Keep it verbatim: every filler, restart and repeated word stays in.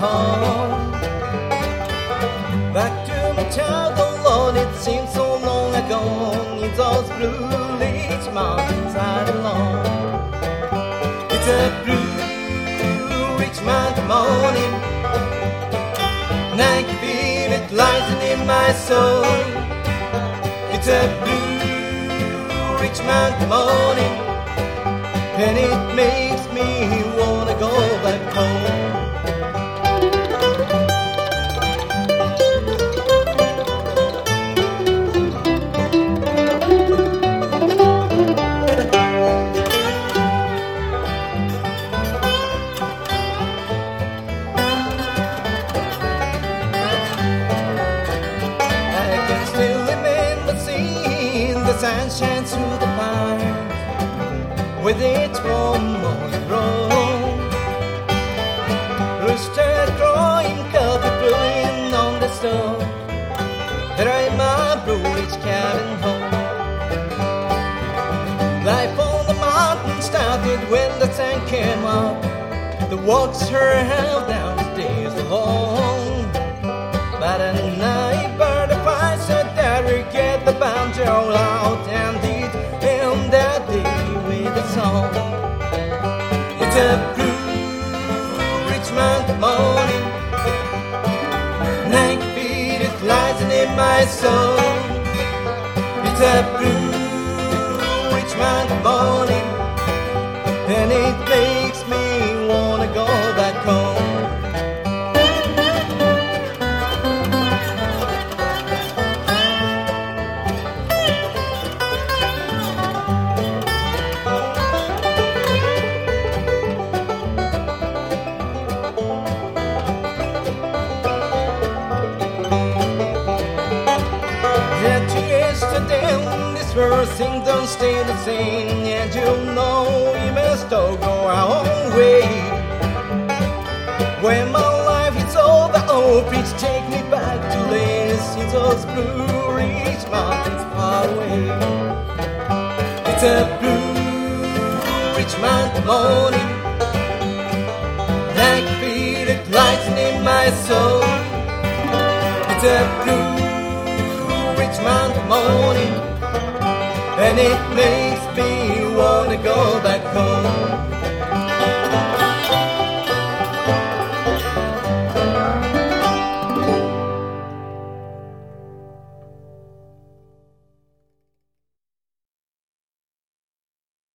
home. Back to my childhood, Lord, it seems so long ago. In those blue ridge mountains I belong. It's a blue ridge mountain morning, and I can feel it rising in my soul. It's a blue ridge mountain morning, and it makes me wanna go back home. I can still remember seeing the sunshine through the pines with its warm morning roll. Rooster crowing, coffee brewing on the stove. There in my Blue Ridge cabin home. Life on the mountain started when the sun came up. The walks her held down the days alone. But at night, bird of fire said that we get the banjo out, and it end that day with a song. It's a blue ridge mountain morning, and I can feel it rising in my soul. It's a blue ridge mountain morning, and it makes me wanna go back home. Yesterday, this world thing don't stay the same, and you know we must all go our own way. When my life is over, oh please take me back to lay see those Blue Ridge mountains far away. It's a Blue Ridge mountain morning, and I can feel it rising in my soul. It's a blue ridge mountain morning, and it makes me wanna go back home.